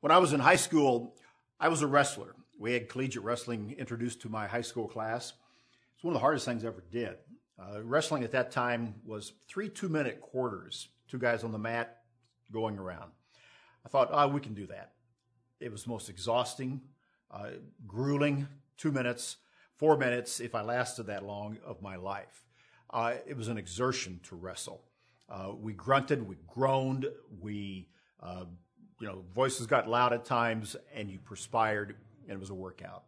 When I was in high school, I was a wrestler. We had collegiate wrestling introduced to my high school class. It's one of the hardest things I ever did. Wrestling at that time was 3 2-minute quarters, two guys on the mat going around. I thought, we can do that. It was the most exhausting, grueling 2 minutes, 4 minutes, if I lasted that long, of my life. It was an exertion to wrestle. We grunted, we groaned, voices got loud at times, and you perspired, and it was a workout.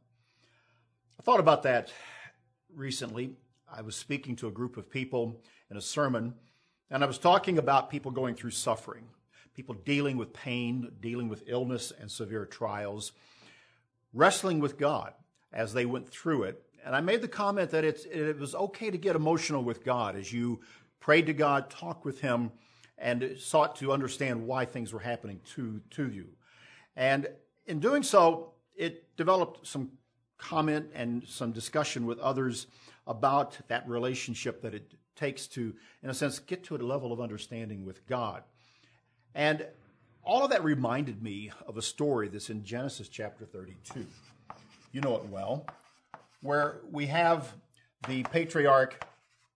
I thought about that recently. I was speaking to a group of people in a sermon, and I was talking about people going through suffering, people dealing with pain, dealing with illness and severe trials, wrestling with God as they went through it. And I made the comment that it was okay to get emotional with God as you prayed to God, talked with Him, and sought to understand why things were happening to you. And in doing so, it developed some comment and some discussion with others about that relationship that it takes to, in a sense, get to a level of understanding with God. And all of that reminded me of a story that's in Genesis chapter 32. You know it well, where we have the patriarch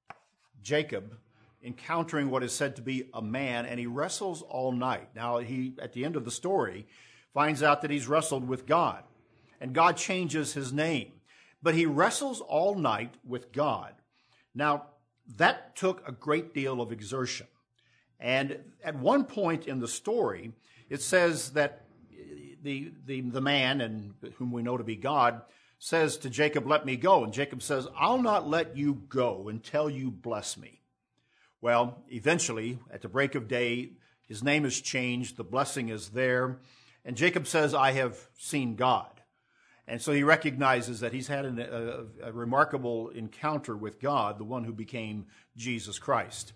Jacob encountering what is said to be a man, and he wrestles all night. Now, he, at the end of the story, finds out that he's wrestled with God, and God changes his name. But he wrestles all night with God. Now, that took a great deal of exertion. And at one point in the story, it says that the man, and whom we know to be God, says to Jacob, "Let me go." And Jacob says, "I'll not let you go until you bless me." Well, eventually, at the break of day, his name is changed, the blessing is there, and Jacob says, "I have seen God." And so he recognizes that he's had a remarkable encounter with God, the one who became Jesus Christ.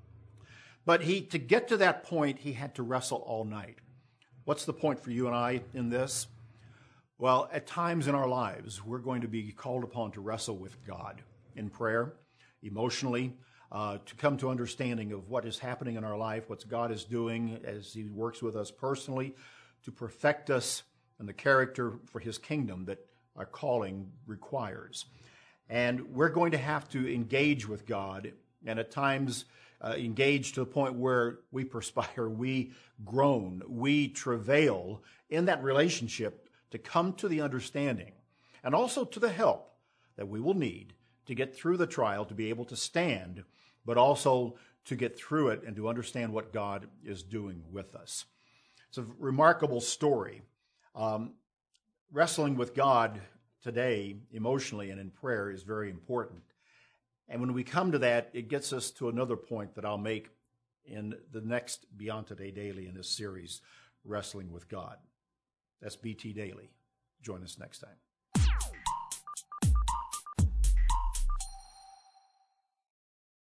But to get to that point, he had to wrestle all night. What's the point for you and I in this? Well, at times in our lives, we're going to be called upon to wrestle with God in prayer, emotionally, to come to understanding of what is happening in our life, what God is doing as He works with us personally to perfect us and the character for His kingdom that our calling requires. And we're going to have to engage with God, and at times engage to the point where we perspire, we groan, we travail in that relationship to come to the understanding and also to the help that we will need to get through the trial, to be able to stand, but also to get through it and to understand what God is doing with us. It's a remarkable story. Wrestling with God today, emotionally and in prayer, is very important. And when we come to that, it gets us to another point that I'll make in the next Beyond Today Daily in this series, Wrestling with God. That's BT Daily. Join us next time.